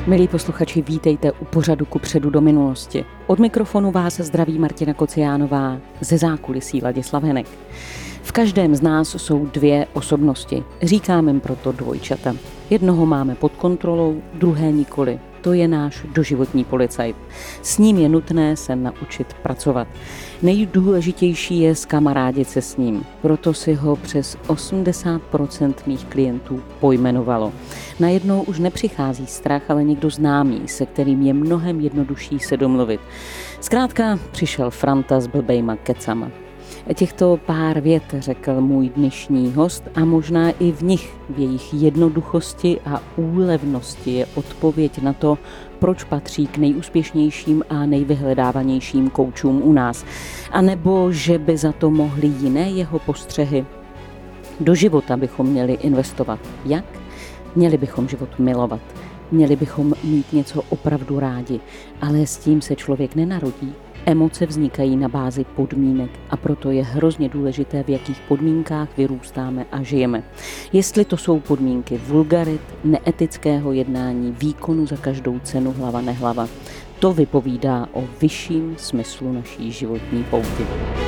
Milí posluchači, vítejte u pořadu Kupředu do minulosti. Od mikrofonu vás zdraví Martina Kociánová, ze zákulisí Ladislav Henek. V každém z nás jsou dvě osobnosti. Říkáme jim proto dvojčata. Jednoho máme pod kontrolou, druhé nikoli. To je náš doživotní policajt. S ním je nutné se naučit pracovat. Nejdůležitější je zkamarádit se s ním. Proto si ho přes 80% mých klientů pojmenovalo. Najednou už nepřichází strach, ale někdo známý, se kterým je mnohem jednodušší se domluvit. Zkrátka přišel Franta s blbejma kecama. Těchto pár vět řekl můj dnešní host a možná i v nich, v jejich jednoduchosti a úlevnosti je odpověď na to, proč patří k nejúspěšnějším a nejvyhledávanějším koučům u nás. A nebo že by za to mohly jiné jeho postřehy. Do života bychom měli investovat. Jak? Měli bychom život milovat. Měli bychom mít něco opravdu rádi. Ale s tím se člověk nenarodí. Emoce vznikají na bázi podmínek a proto je hrozně důležité, v jakých podmínkách vyrůstáme a žijeme. Jestli to jsou podmínky vulgarit, neetického jednání, výkonu za každou cenu hlava nehlava, to vypovídá o vyšším smyslu naší životní pouti.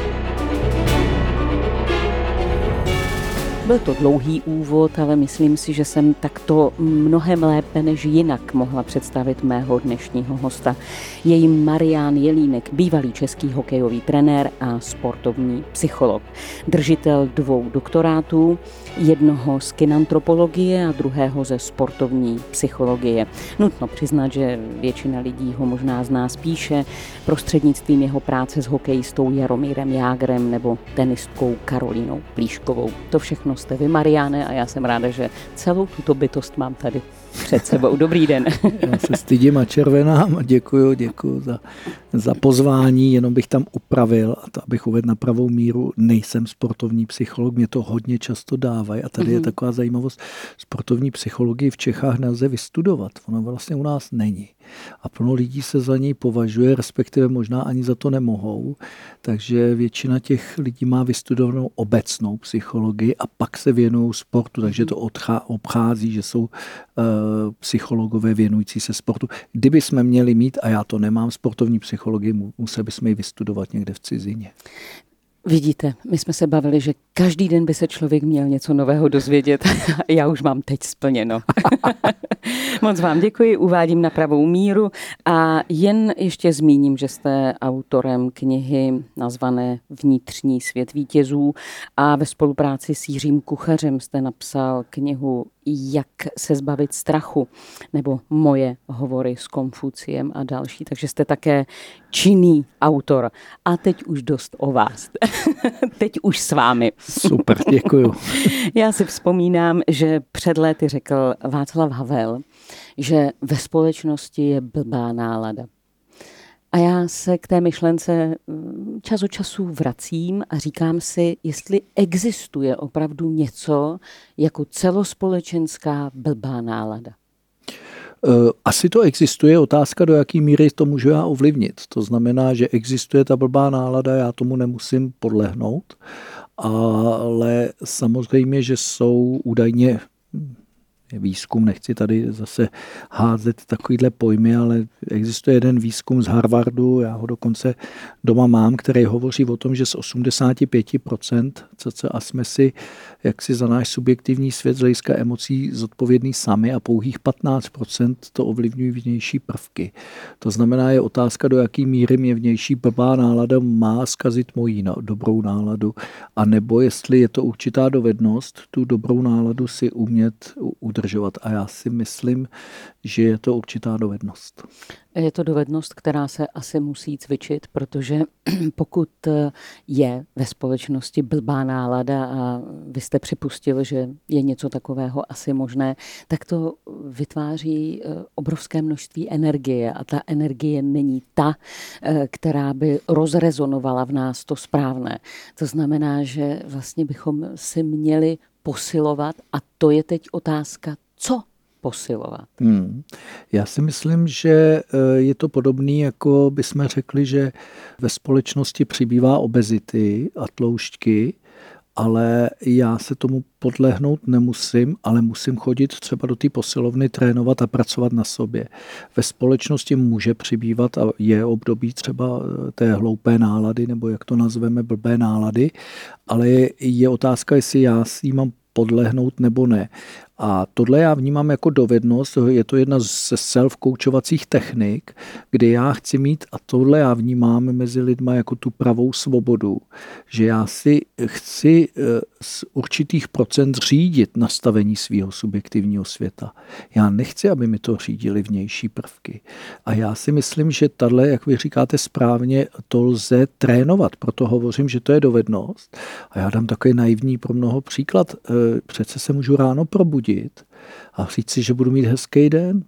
Byl to dlouhý úvod, ale myslím si, že jsem takto mnohem lépe než jinak mohla představit mého dnešního hosta. Je jím Marián Jelínek, bývalý český hokejový trenér a sportovní psycholog. Držitel 2 doktorátů, jednoho z kinantropologie a druhého ze sportovní psychologie. Nutno přiznat, že většina lidí ho možná zná spíše prostřednictvím jeho práce s hokejistou Jaromírem Jágrem nebo tenistkou Karolínou Plíškovou. To všechno jste vy, Mariáne, a já jsem ráda, že celou tuto bytost mám tady před sebou. Dobrý den. Já se stydím a červenám a děkuju za pozvání, jenom bych tam upravil, a to, abych uvedl na pravou míru, nejsem sportovní psycholog, mě to hodně často dávají a tady je taková zajímavost, sportovní psychologii v Čechách nelze vystudovat, ono vlastně u nás není. A plno lidí se za něj považuje, respektive možná ani za to nemohou, takže většina těch lidí má vystudovanou obecnou psychologii a pak se věnují sportu, takže to obchází, že jsou psychologové věnující se sportu. Kdyby jsme měli mít, a já to nemám, sportovní psychologii, museli bychom ji vystudovat někde v cizině. Vidíte, my jsme se bavili, že každý den by se člověk měl něco nového dozvědět. Já už mám teď splněno. Moc vám děkuji, uvádím na pravou míru a jen ještě zmíním, že jste autorem knihy nazvané Vnitřní svět vítězů a ve spolupráci s Jiřím Kuchařem jste napsal knihu Jak se zbavit strachu nebo Moje hovory s Konfuciem a další, takže jste také činný autor. A teď už dost o vás. Teď už s vámi. Super, děkuju. Já si vzpomínám, že před léty řekl Václav Havel, že ve společnosti je blbá nálada. A já se k té myšlence čas od času vracím a říkám si, jestli existuje opravdu něco jako celospolečenská blbá nálada. Asi to existuje, otázka, do jaký míry to můžu já ovlivnit. To znamená, že existuje ta blbá nálada, já tomu nemusím podlehnout, ale samozřejmě, že jsou údajně výzkum, nechci tady zase házet takovýhle pojmy, ale existuje jeden výzkum z Harvardu, já ho dokonce doma mám, který hovoří o tom, že z 85% cca jsme si jaksi za náš subjektivní svět z hlediska emocí zodpovědní sami a pouhých 15% to ovlivňují vnější prvky. To znamená, je otázka, do jaký míry mě vnější blbá nálada má zkazit moji dobrou náladu, anebo jestli je to určitá dovednost, tu dobrou náladu si umět udržovat. A já si myslím, že je to určitá dovednost. Je to dovednost, která se asi musí cvičit, protože pokud je ve společnosti blbá nálada a vy jste připustil, že je něco takového asi možné, tak to vytváří obrovské množství energie a ta energie není ta, která by rozrezonovala v nás to správné. To znamená, že vlastně bychom si měli posilovat a to je teď otázka, co posilovat. Já si myslím, že je to podobný, jako bychom řekli, že ve společnosti přibývá obezity a tloušťky ale já se tomu podlehnout nemusím, ale musím chodit třeba do té posilovny, trénovat a pracovat na sobě. Ve společnosti může přibývat a je období třeba té hloupé nálady, nebo jak to nazveme, blbé nálady, ale je otázka, jestli já si mám podlehnout nebo ne. A tohle já vnímám jako dovednost, je to jedna ze self-koučovacích technik, kdy já chci mít, a tohle já vnímám mezi lidma jako tu pravou svobodu, že já si chci z určitých procent řídit nastavení svého subjektivního světa. Já nechci, aby mi to řídili vnější prvky. A já si myslím, že tahle, jak vy říkáte správně, to lze trénovat, proto hovořím, že to je dovednost. A já dám takový naivní pro mnoho příklad. Přece se můžu ráno probudit a říct si, že budu mít hezký den,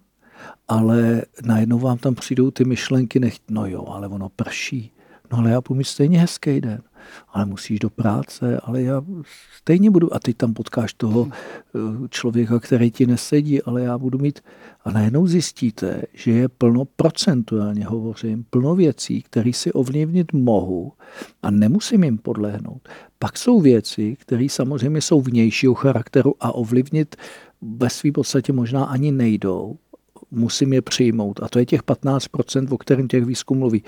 ale najednou vám tam přijdou ty myšlenky, no jo, ale ono prší. No ale já budu mít stejně hezký den, ale musíš do práce, ale já stejně budu, a teď tam potkáš toho člověka, který ti nesedí, ale já budu mít, a najednou zjistíte, že je plno, procentuálně hovořím, plno věcí, které si ovlivnit mohu a nemusím jim podlehnout. Pak jsou věci, které samozřejmě jsou vnějšího charakteru a ovlivnit ve svým podstatě možná ani nejdou. Musím je přijmout. A to je těch 15%, o kterém těch výzkum mluví.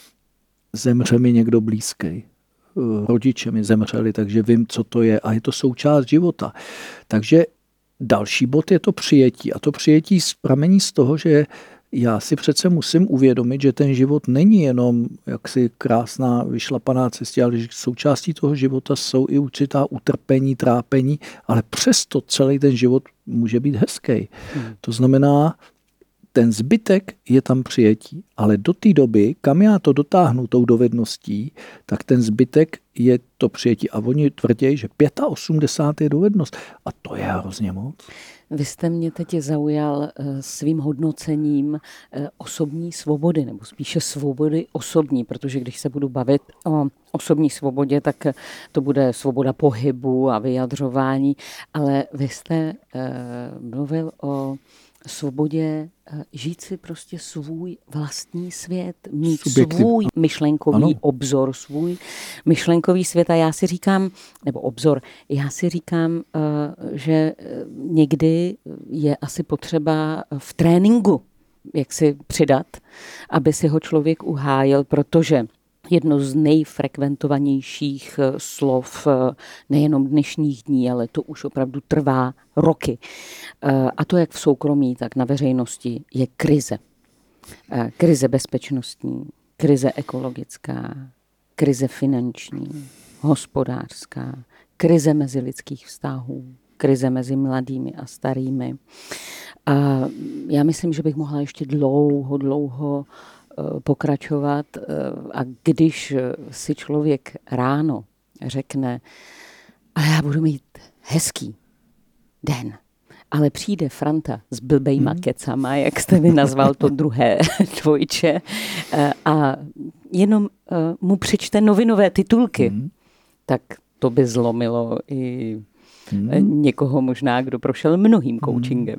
Zemře mi někdo blízký. Rodiče mi zemřeli, takže vím, co to je. A je to součást života. Takže další bod je to přijetí. A to přijetí pramení z toho, že já si přece musím uvědomit, že ten život není jenom jaksi krásná vyšlapaná cestě, ale že součástí toho života jsou i určitá utrpení, trápení, ale přesto celý ten život může být hezký. To znamená, ten zbytek je tam přijetí, ale do té doby, kam já to dotáhnu tou dovedností, tak ten zbytek je to přijetí. A oni tvrdí, že 85 je dovednost. A to je hrozně moc. Vy jste mě teď zaujal svým hodnocením osobní svobody, nebo spíše svobody osobní, protože když se budu bavit o osobní svobodě, tak to bude svoboda pohybu a vyjadřování, ale vy jste mluvil o svobodě žít si prostě svůj vlastní svět, mít svůj myšlenkový obzor, svůj myšlenkový svět. A já si říkám, nebo obzor, já si říkám, že někdy je asi potřeba v tréninku jak si přidat, aby si ho člověk uhájil, protože jedno z nejfrekventovanějších slov nejenom dnešních dní, ale to už opravdu trvá roky. A to jak v soukromí, tak na veřejnosti je krize. Krize bezpečnostní, krize ekologická, krize finanční, hospodářská, krize mezilidských vztahů, krize mezi mladými a starými. A já myslím, že bych mohla ještě dlouho pokračovat, a když si člověk ráno řekne, ale já budu mít hezký den, ale přijde Franta s blbejma kecama, jak jste mi nazval to druhé dvojče, a jenom mu přečte novinové titulky, tak to by zlomilo i někoho možná, kdo prošel mnohým coachingem.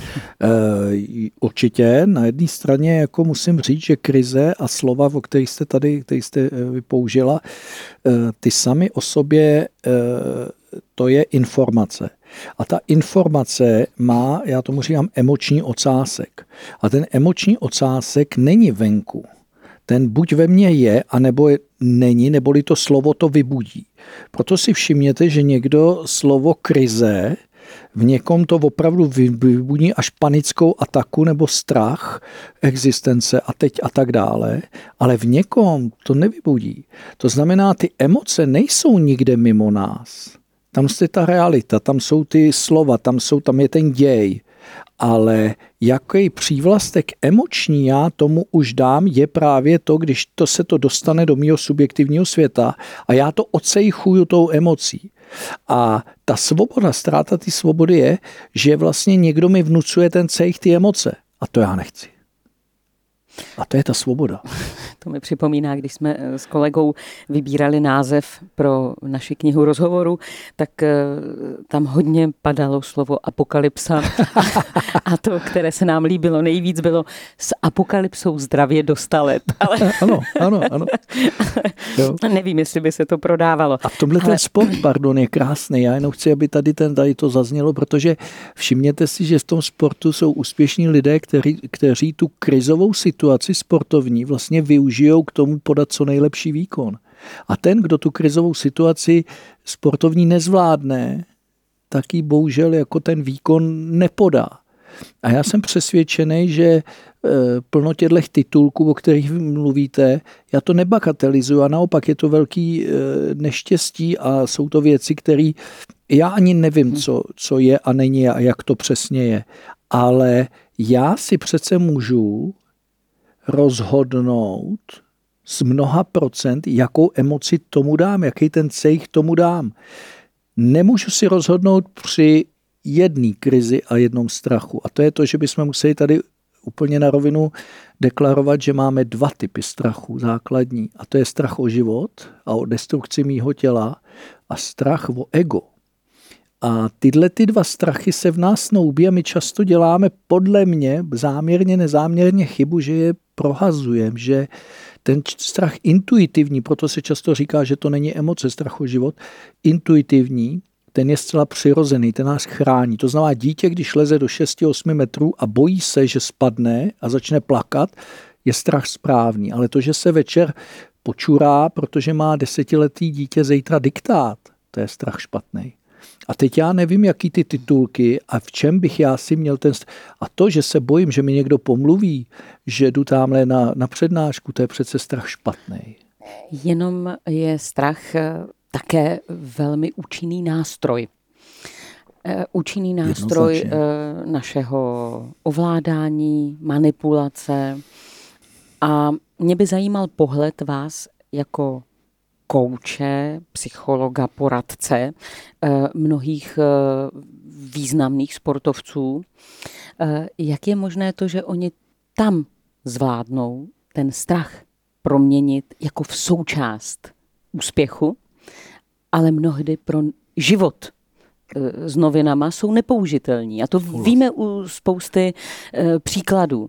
Určitě. Na jedné straně jako musím říct, že krize a slova, o kterých jste tady použila, ty sami o sobě, to je informace. A ta informace má, já tomu říkám, emoční ocásek. A ten emoční ocásek není venku. Ten buď ve mně je, anebo není, neboli to slovo to vybudí. Proto si všimněte, že někdo slovo krize v někom to opravdu vybudí až panickou ataku nebo strach existence a teď a tak dále, ale v někom to nevybudí. To znamená, ty emoce nejsou nikde mimo nás. Tam je ta realita, tam jsou ty slova, tam je ten děj. Ale jaký přívlastek emoční já tomu už dám, je právě to, když se to dostane do mého subjektivního světa a já to odsejchuju tou emocí. A ta svoboda, ztráta té svobody je, že vlastně někdo mi vnucuje ten cejch, ty emoce. A to já nechci. A to je ta svoboda. To mi připomíná, když jsme s kolegou vybírali název pro naši knihu rozhovoru, tak tam hodně padalo slovo apokalypsa. A to, které se nám líbilo nejvíc, bylo s apokalypsou zdravě do 100 let. Ale... Ano. Jo. Nevím, jestli by se to prodávalo. A v tomhle ten sport, je krásný. Já jenom chci, aby tady to zaznělo, protože všimněte si, že v tom sportu jsou úspěšní lidé, kteří tu krizovou situaci sportovní vlastně využijou k tomu podat co nejlepší výkon. A ten, kdo tu krizovou situaci sportovní nezvládne, tak ji bohužel jako ten výkon nepodá. A já jsem přesvědčený, že plno těchto titulků, o kterých vy mluvíte, já to nebagatelizuju a naopak je to velký neštěstí a jsou to věci, které já ani nevím, co je a není a jak to přesně je. Ale já si přece můžu rozhodnout z mnoha procent, jakou emoci tomu dám, jaký ten cejch tomu dám. Nemůžu si rozhodnout při jedné krizi a jednom strachu. A to je to, že bychom museli tady úplně na rovinu deklarovat, že máme 2 typy strachu základní. A to je strach o život a o destrukci mýho těla a strach o ego. A tyhle 2 strachy se v nás snoubí a my často děláme podle mě záměrně, nezáměrně chybu, že je prohazujeme, že ten strach intuitivní, proto se často říká, že to není emoce, strach o život, intuitivní, ten je zcela přirozený, ten nás chrání. To znamená, dítě, když leze do 6-8 metrů a bojí se, že spadne a začne plakat, je strach správný. Ale to, že se večer počurá, protože má 10letý dítě zítra diktát, to je strach špatný. A teď já nevím, jaký ty titulky a v čem bych já si měl ten... A to, že se bojím, že mi někdo pomluví, že jdu tamhle na přednášku, to je přece strach špatný. Jenom je strach také velmi účinný nástroj. Účinný nástroj našeho ovládání, manipulace. A mě by zajímal pohled vás jako kouče, psychologa, poradce mnohých významných sportovců. Jak je možné to, že oni tam zvládnou ten strach proměnit jako v součást úspěchu, ale mnohdy pro život s novinama jsou nepoužitelní. A to víme u spousty příkladů.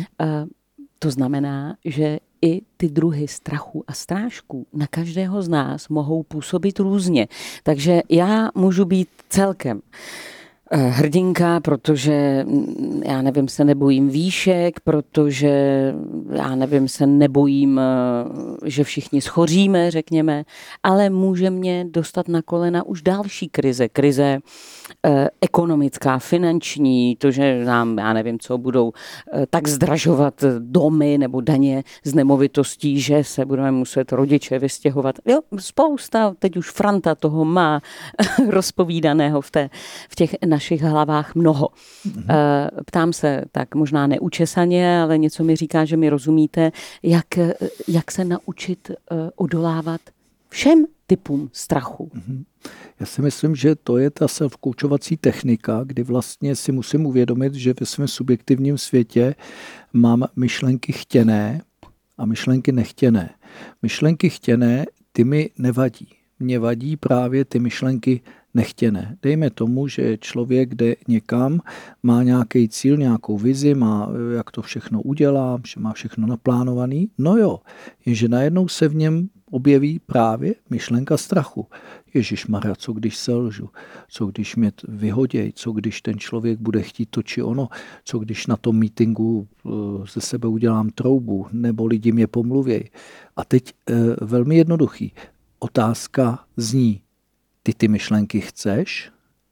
To znamená, že i ty druhy strachu a strážků na každého z nás mohou působit různě. Takže já můžu být celkem hrdinka, protože já nevím, se nebojím výšek, protože já nevím, se nebojím, že všichni schoříme, řekněme, ale může mě dostat na kolena už další krize ekonomická, finanční, to, že nám, já nevím, co budou tak zdražovat domy nebo daně z nemovitostí, že se budeme muset rodiče vystěhovat. Jo, spousta, teď už Franta toho má rozpovídaného v těch našich hlavách mnoho. Ptám se tak možná neučesaně, ale něco mi říká, že mi rozumíte, jak se naučit odolávat všem typům strachu. Já si myslím, že to je ta self-koučovací technika, kdy vlastně si musím uvědomit, že ve svém subjektivním světě mám myšlenky chtěné a myšlenky nechtěné. Myšlenky chtěné, ty mi nevadí. Mně vadí právě ty myšlenky nechtěné. Dejme tomu, že člověk jde někam, má nějaký cíl, nějakou vizi, má, jak to všechno udělá, že má všechno naplánovaný. No jo, jenže najednou se v něm objeví právě myšlenka strachu. Ježišmarja, co když selžu, co když mě vyhoděj, co když ten člověk bude chtít to či ono, co když na tom meetingu ze sebe udělám troubu, nebo lidi mě pomluvěj. A teď velmi jednoduchý. Otázka zní, ty myšlenky chceš?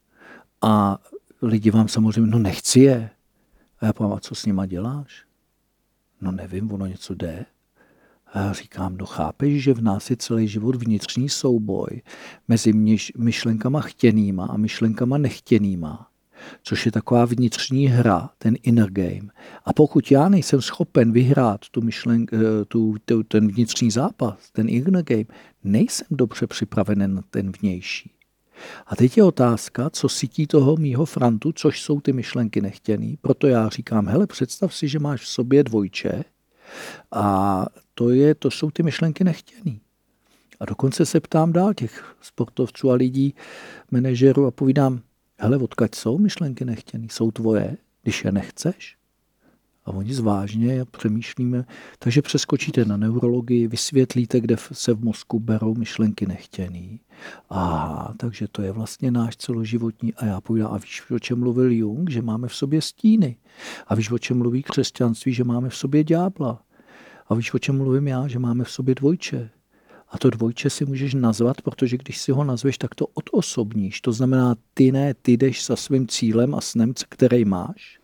A lidi vám samozřejmě, no nechci je. A já povím, a co s nima děláš? No nevím, ono něco jde. A já říkám, no chápeš, že v nás je celý život vnitřní souboj mezi myšlenkama chtěnýma a myšlenkama nechtěnýma, což je taková vnitřní hra, ten inner game. A pokud já nejsem schopen vyhrát ten vnitřní zápas, ten inner game, nejsem dobře připraven na ten vnější. A teď je otázka, co sytí toho mýho Frantu, což jsou ty myšlenky nechtěný. Proto já říkám, hele, představ si, že máš v sobě dvojče A to jsou ty myšlenky nechtěný. A dokonce se ptám dál těch sportovců a lidí, manažerů a povídám, hele, odkud jsou myšlenky nechtěný? Jsou tvoje, když je nechceš? A oni zvážně přemýšlíme, takže přeskočíte na neurologii, vysvětlíte, kde se v mozku berou myšlenky nechtěný. Aha, takže to je vlastně náš celoživotní. A já povídám, a víš, o čem mluvil Jung, že máme v sobě stíny. A víš, o čem mluví křesťanství, že máme v sobě ďábla. A víš, o čem mluvím já, že máme v sobě dvojče. A to dvojče si můžeš nazvat, protože když si ho nazveš, tak to odosobníš. To znamená, ty jdeš za svým cílem a snem, který máš.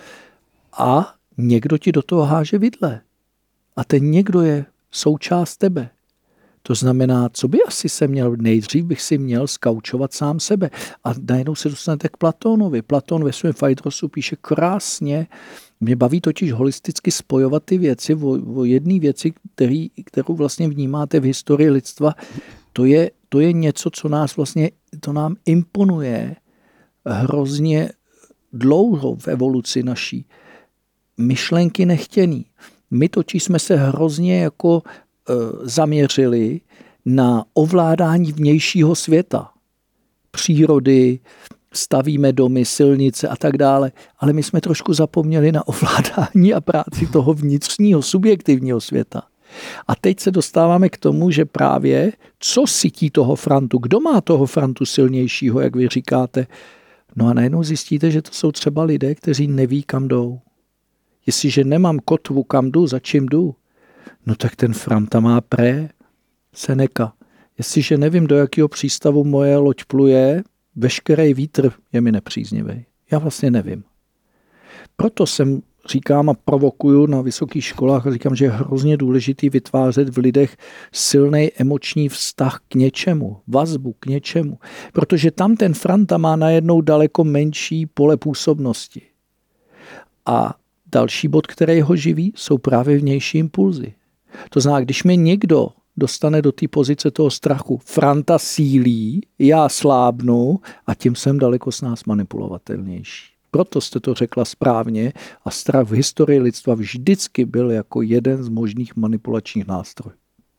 A někdo ti do toho háže vidle. A ten někdo je součást tebe. To znamená, co by asi se měl, nejdřív bych si měl skaučovat sám sebe. A najednou se dostanete k Platónovi. Platón ve svém Phaedrosu píše krásně, mě baví totiž holisticky spojovat ty věci o jedné věci, kterou vlastně vnímáte v historii lidstva. To je něco, co nás vlastně, to nám imponuje hrozně dlouho v evoluci naší. Myšlenky nechtěný. My totiž jsme se hrozně jako zaměřili na ovládání vnějšího světa. Přírody, stavíme domy, silnice a tak dále, ale my jsme trošku zapomněli na ovládání a práci toho vnitřního, subjektivního světa. A teď se dostáváme k tomu, že právě co sytí toho frontu, kdo má toho frontu silnějšího, jak vy říkáte, no a najednou zjistíte, že to jsou třeba lidé, kteří neví, kam jdou. Jestliže nemám kotvu, kam jdu, za čím jdu, no tak ten franta má Seneca. Jestliže nevím, do jakého přístavu moje loď pluje, veškerý vítr je mi nepříznivý. Já vlastně nevím. Proto říkám a provokuju na vysokých školách a říkám, že je hrozně důležitý vytvářet v lidech silný emoční vztah k něčemu, vazbu k něčemu. Protože tam ten franta má najednou daleko menší pole působnosti. A další bod, který ho živí, jsou právě vnější impulzy. To znamená, když mi někdo dostane do té pozice toho strachu, franta sílí, já slábnu a tím jsem daleko s nás manipulovatelnější. Proto jste to řekla správně a strach v historii lidstva vždycky byl jako jeden z možných manipulačních nástrojů.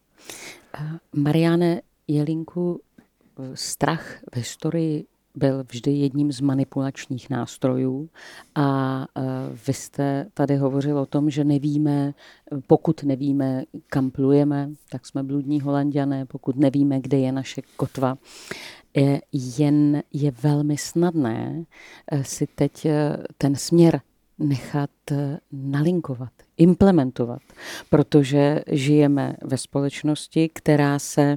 Mariane Jelínku, strach v historii byl vždy jedním z manipulačních nástrojů a vy jste tady hovořil o tom, že nevíme, pokud nevíme, kam plujeme, tak jsme bludní Holanďané, pokud nevíme, kde je naše kotva. Jen je velmi snadné si teď ten směr nechat nalinkovat, implementovat, protože žijeme ve společnosti, která se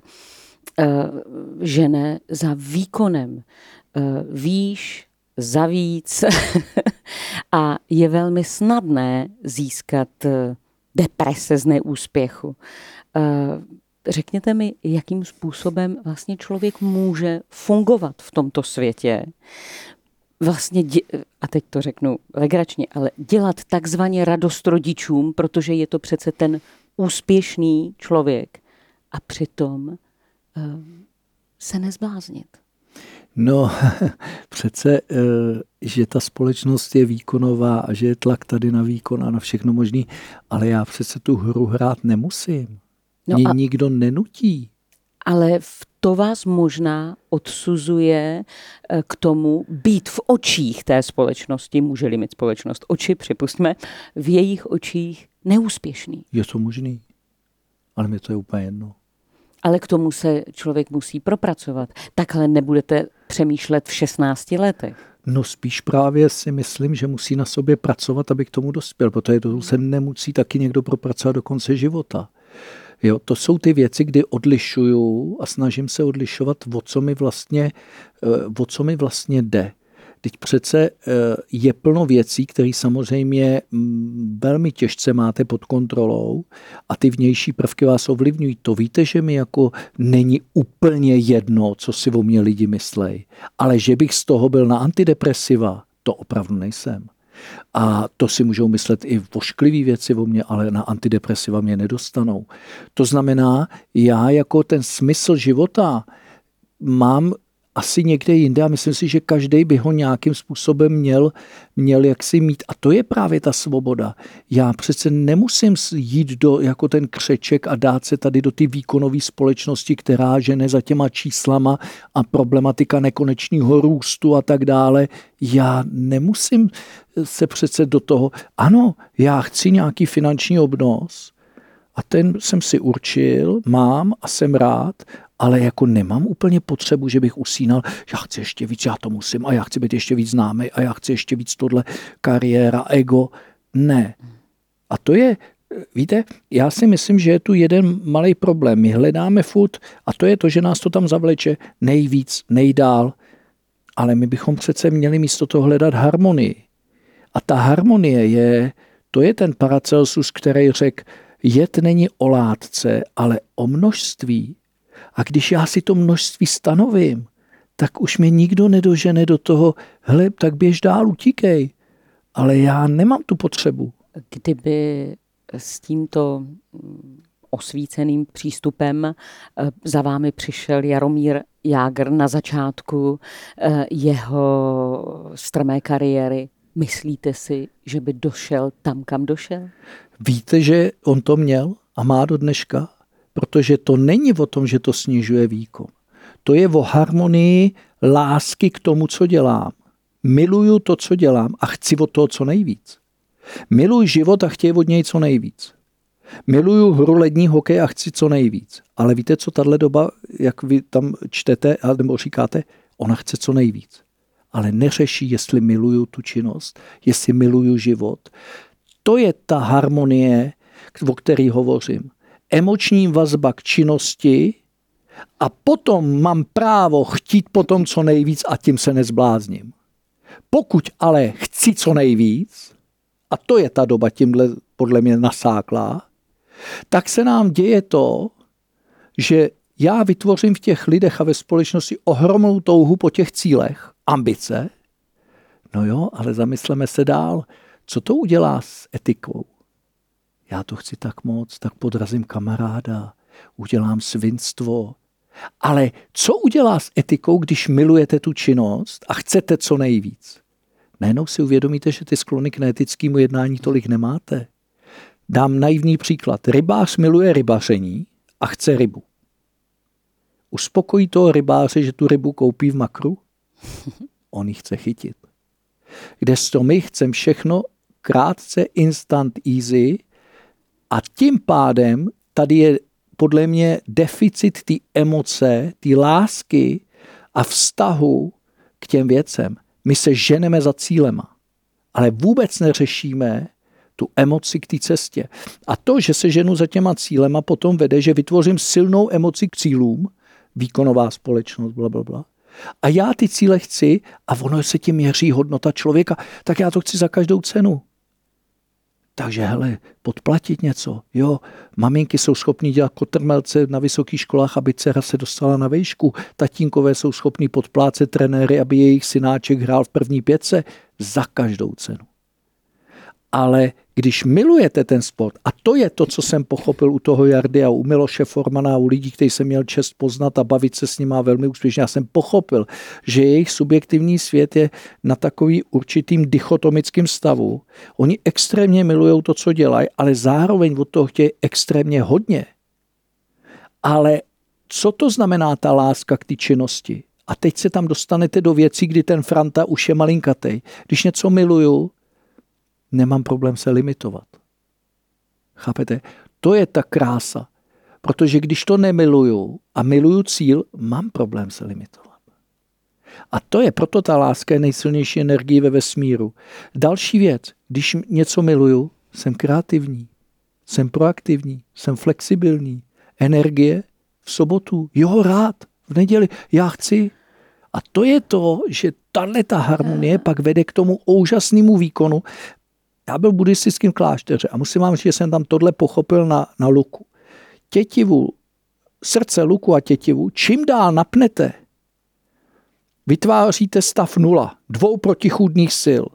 žene za výkonem výš, za víc a je velmi snadné získat deprese z neúspěchu. Řekněte mi, jakým způsobem vlastně člověk může fungovat v tomto světě. Vlastně, a teď to řeknu legračně, ale dělat takzvaně radost rodičům, protože je to přece ten úspěšný člověk a přitom se nezbláznit. No, přece, že ta společnost je výkonová a že je tlak tady na výkon a na všechno možný, ale já přece tu hru hrát nemusím. Mě nikdo nenutí. Ale to vás možná odsuzuje k tomu být v očích té společnosti, může-li mít společnost oči, připustme, v jejich očích neúspěšný. Je to možný, ale mě to je úplně jedno. Ale k tomu se člověk musí propracovat. Takhle nebudete přemýšlet v 16 letech. No spíš právě si myslím, že musí na sobě pracovat, aby k tomu dospěl, protože to se nemusí taky někdo propracovat do konce života. Jo, to jsou ty věci, kdy odlišuju a snažím se odlišovat, o co mi vlastně jde. Teď přece je plno věcí, které samozřejmě velmi těžce máte pod kontrolou a ty vnější prvky vás ovlivňují. To víte, že mi jako není úplně jedno, co si o mě lidi myslejí. Ale že bych z toho byl na antidepresiva, to opravdu nejsem. A to si můžou myslet i vošklivý věci o mě, ale na antidepresiva mě nedostanou. To znamená, já jako ten smysl života mám asi někde jinde a myslím si, že každý by ho nějakým způsobem měl jaksi mít. A to je právě ta svoboda. Já přece nemusím jít jako ten křeček a dát se tady do ty výkonové společnosti, která žene za těma číslama a problematika nekonečného růstu a tak dále. Já nemusím se přece do toho. Ano, já chci nějaký finanční obnos a ten jsem si určil, mám a jsem rád, ale jako nemám úplně potřebu, že bych usínal, já chci ještě víc, já to musím a já chci být ještě víc známý a já chci ještě víc tohle, kariéra, ego. Ne. A to je, víte, já si myslím, že je tu jeden malý problém. My hledáme furt a to je to, že nás to tam zavleče nejvíc, nejdál, ale my bychom přece měli místo toho hledat harmonii. A ta harmonie to je ten Paracelsus, který řekl, jed není o látce, ale o množství. A když já si to množství stanovím, tak už mě nikdo nedožene do toho, hele, tak běž dál, utíkej. Ale já nemám tu potřebu. Kdyby s tímto osvíceným přístupem za vámi přišel Jaromír Jágr na začátku jeho strmé kariéry, myslíte si, že by došel tam, kam došel? Víte, že on to měl a má do dneška? Protože to není o tom, že to snižuje výkon. To je o harmonii lásky k tomu, co dělám. Miluju to, co dělám a chci od toho co nejvíc. Miluji život a chtěji od něj co nejvíc. Miluju hru lední hokej a chci co nejvíc. Ale víte, co tahle doba, jak vy tam čtete nebo říkáte, ona chce co nejvíc. Ale neřeší, jestli miluju tu činnost, jestli miluju život. To je ta harmonie, o které hovořím. Emoční vazba k činnosti a potom mám právo chtít potom co nejvíc a tím se nezblázním. Pokud ale chci co nejvíc, a to je ta doba tímhle podle mě nasáklá, tak se nám děje to, že já vytvořím v těch lidech a ve společnosti ohromnou touhu po těch cílech, ambice. No jo, ale zamysleme se dál, co to udělá s etikou. Já to chci tak moc, tak podrazím kamaráda, udělám svinstvo. Ale co udělá s etikou, když milujete tu činnost a chcete co nejvíc? Najednou si uvědomíte, že ty sklony k neetickému jednání tolik nemáte. Dám naivní příklad. Rybář miluje rybaření a chce rybu. Uspokojí toho rybáře, že tu rybu koupí v Makru? On ji chce chytit. Kdežto my chceme všechno krátce, instant, easy a tím pádem tady je podle mě deficit té emoce, té lásky a vztahu k těm věcem. My se ženeme za cílema, ale vůbec neřešíme tu emoci k té cestě. A to, že se ženu za těma cílema, potom vede, že vytvořím silnou emoci k cílům, výkonová společnost, blablabla. A já ty cíle chci a ono se tím měří hodnota člověka, tak já to chci za každou cenu. Takže hele, podplatit něco. Jo, maminky jsou schopní dělat kotrmelce na vysokých školách, aby dcera se dostala na vejšku. Tatínkové jsou schopní podplácet trenéry, aby jejich synáček hrál v první pětce za každou cenu. Ale když milujete ten sport, a to je to, co jsem pochopil u toho Jardy a u Miloše Formana a u lidí, kteří jsem měl čest poznat a bavit se s nimi velmi úspěšně, já jsem pochopil, že jejich subjektivní svět je na takový určitým dichotomickým stavu. Oni extrémně milují to, co dělají, ale zároveň od toho chtějí extrémně hodně. Ale co to znamená ta láska k té činnosti? A teď se tam dostanete do věcí, kdy ten Franta už je malinkatej. Když něco miluju, nemám problém se limitovat. Chápete? To je ta krása. Protože když to nemiluju a miluju cíl, mám problém se limitovat. A to je proto ta láska je nejsilnější energie ve vesmíru. Další věc, když něco miluju, jsem kreativní, jsem proaktivní, jsem flexibilní. Energie v sobotu, jo, rád, v neděli, já chci. A to je to, že tato harmonie pak vede k tomu úžasnému výkonu. Já byl v buddhistickém klášteře a musím vám říct, že jsem tam tohle pochopil na luku. Tětivu, srdce, luku a tětivu, čím dál napnete, vytváříte stav 0, 2 protichůdných sil.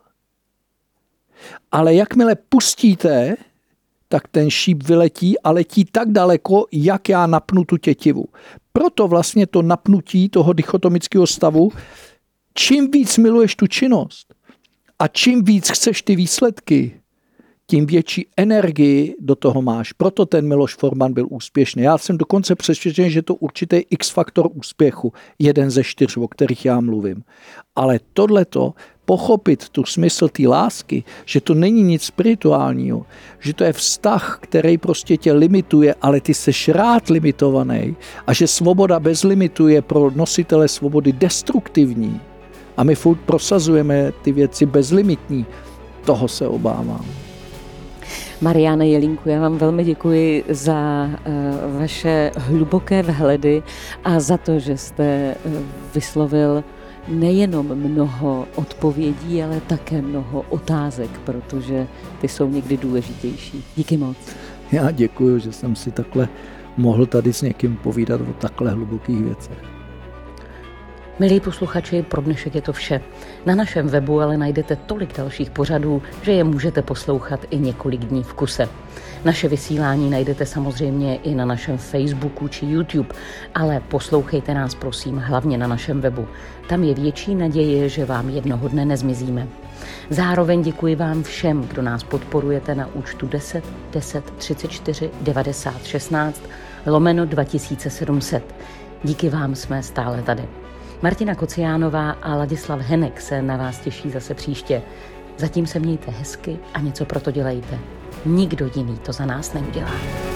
Ale jakmile pustíte, tak ten šíp vyletí a letí tak daleko, jak já napnu tu tětivu. proto vlastně to napnutí toho dichotomického stavu, čím víc miluješ tu činnost a čím víc chceš ty výsledky, tím větší energii do toho máš. Proto ten Miloš Forman byl úspěšný. Já jsem dokonce přesvědčen, že to určitý X-faktor úspěchu, 1 ze 4, o kterých já mluvím. Ale tohleto, pochopit tu smysl té lásky, že to není nic spirituálního, že to je vztah, který prostě tě limituje, ale ty seš rád limitovaný a že svoboda bez limitu je pro nositele svobody destruktivní a my furt prosazujeme ty věci bezlimitní, toho se obávám. Mariáne Jelínku, já vám velmi děkuji za vaše hluboké vhledy a za to, že jste vyslovil nejenom mnoho odpovědí, ale také mnoho otázek, protože ty jsou někdy důležitější. Díky moc. Já děkuji, že jsem si takhle mohl tady s někým povídat o takhle hlubokých věcech. Milí posluchači, pro dnešek je to vše. Na našem webu ale najdete tolik dalších pořadů, že je můžete poslouchat i několik dní v kuse. Naše vysílání najdete samozřejmě i na našem Facebooku či YouTube, ale poslouchejte nás prosím hlavně na našem webu. Tam je větší naděje, že vám jednoho dne nezmizíme. Zároveň děkuji vám všem, kdo nás podporujete na účtu 10 10 34 90 16 /2700. Díky vám jsme stále tady. Martina Kociánová a Ladislav Henek se na vás těší zase příště. Zatím se mějte hezky a něco pro to dělejte. Nikdo jiný to za nás neudělá.